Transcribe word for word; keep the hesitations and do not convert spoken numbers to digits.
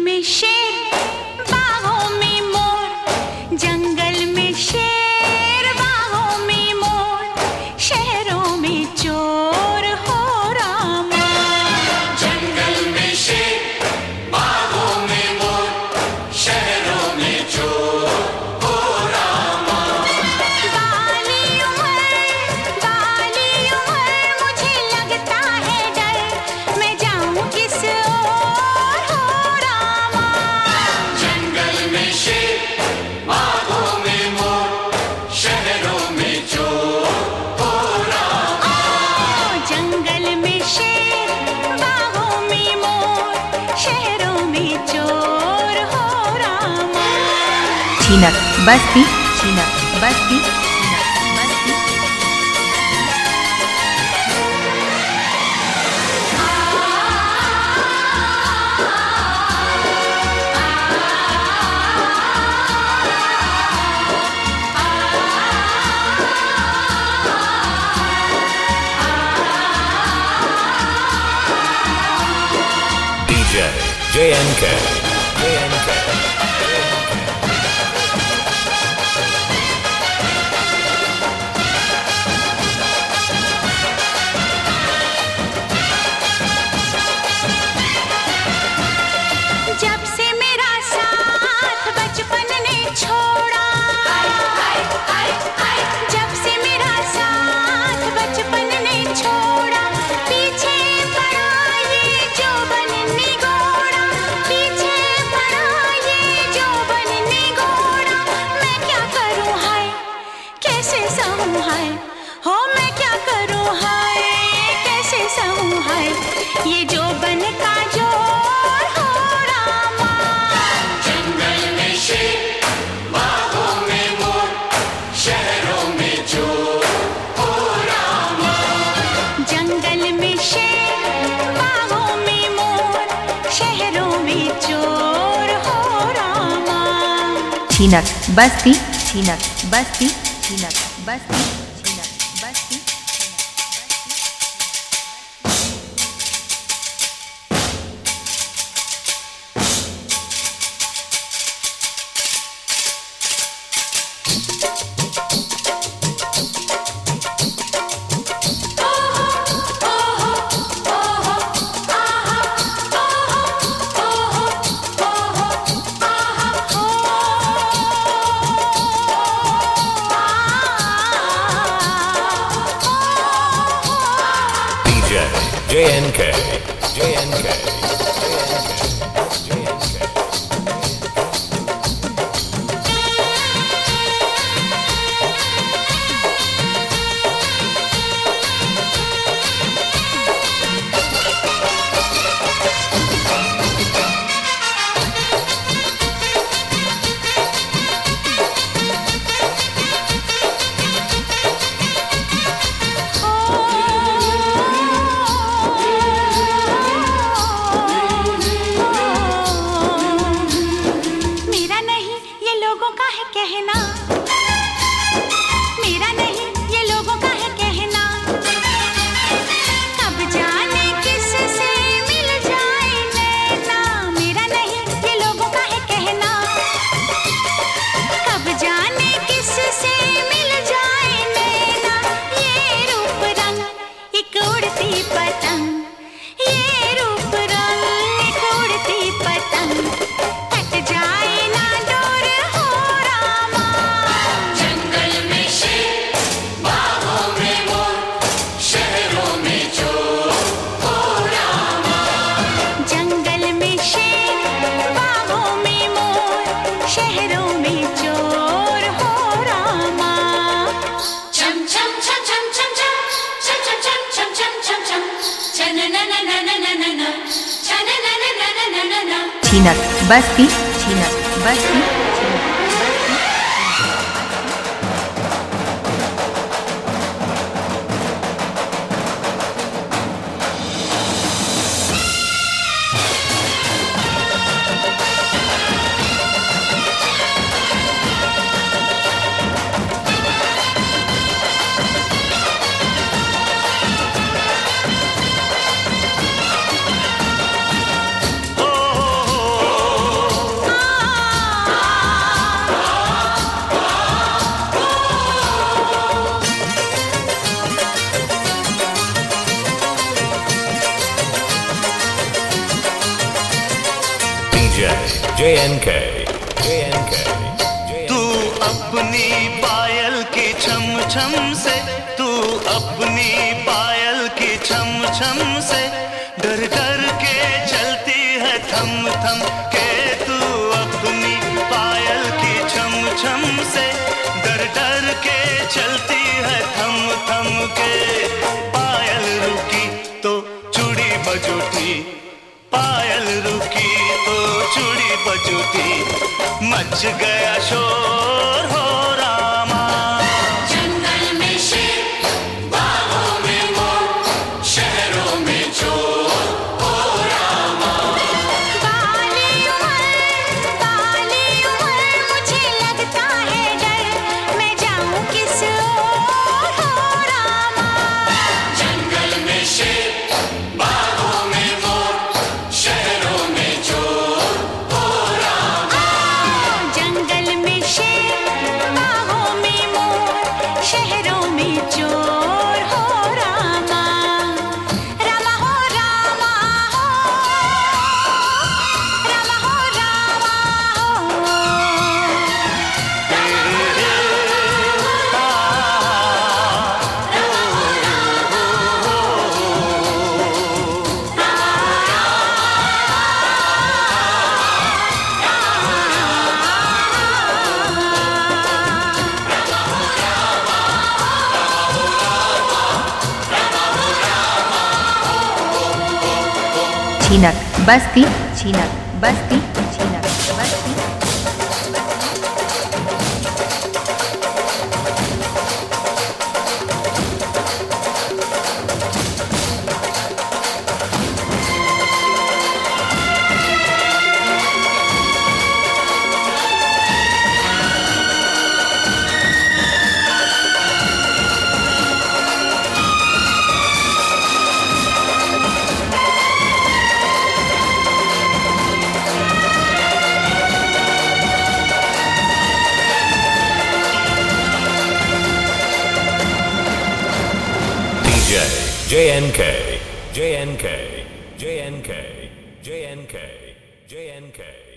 में शेर बाहों में मोर, जंगल में शेर बाहों में मोर, शहरों में चोर हो रामा। जंगल में शेर बाहों में मोर, शहरों में चोर हो रामा। बाली उम्र बाली उम्र मुझे लगता है डर, मैं जाऊं किस ओर हो रामा। जंगल में शेर बाहों में मोर, शहरों में चोर हो रामा। जंगल में शेर बाहों में मोर, शहरों में चोर हो रामा। China, Basti, China, Basti, China, Basti. D J J N K J N K जब से मेरा साथ बचपन ने छोड़ा, जब से मेरा साथ बचपन ने छोड़ा, पीछे पड़ा ये जोबन निगोड़ा, पीछे पड़ा ये जोबन निगोड़ा। मैं क्या करूं हाय, कैसे सहूं हाय, हो मैं क्या करूं हाय, कैसे सहूं हाय, ये जोबन का जोर हो रामा। जंगल में शेर बाहों में मोर, शहरों में चोर हो रामा। जंगल में शेर बाहों में मोर, शहरों में चोर हो रामा। China, Basti, China, Basti, China, Basti, China, Basti. D J J N K J N K J N K मेरा नहीं ये लोगों का है कहना, मेरा नहीं ये लोगों का है कहना, कब जाने किस से मिल जाए नैना। मेरा नहीं ये लोगों का है कहना, कब जाने किस से मिल जाए नैना। ये रूप रंग एक उड़ती पतंग, ये रूप रंग एक उड़ती पतंग, कट जाए ना डोर हो रामा। जंगल में शेर बाहों में मोर, शहरों में चोर हो रामा। जंगल में शेर बाहों में मोर, शहरों में चोर हो रामा। चम चम चम चम चम चम चम चम चम चम चम चम चन न न न न न न न चन न न न न न न न। China, Basti, China, Basti, China. ओ J N K, J N K. तू अपनी पायल की छम छम से, तू अपनी पायल की छम छम से डर डर के चलती है थम थम के। तू अपनी पायल की छम छम से डर डर के चलती है थम थम के। पायल रुकी तो चूड़ी बजूटी, पायल रुकी तो चूड़ी बजूटी, मच गया शोर हो रामा। जंगल में शेर, बागों में मोर, शहरों में चोर हो रामा। बाली उमर, बाली उमर, मुझे लगता है डर, मैं जाऊं किस ओर हो रामा। जंगल में शेर, बागों में मोर, शहरों में चोर हो रामा। जंगल में शेर, बागों में मोर, शहरों में चोर हो रामा। रामा हो रामा हो, रामा हो रामा हो। Chinak, Basti, Chinak, Basti, Chinak, Basti. D J J N K, J N K, J N K, J N K, J N K.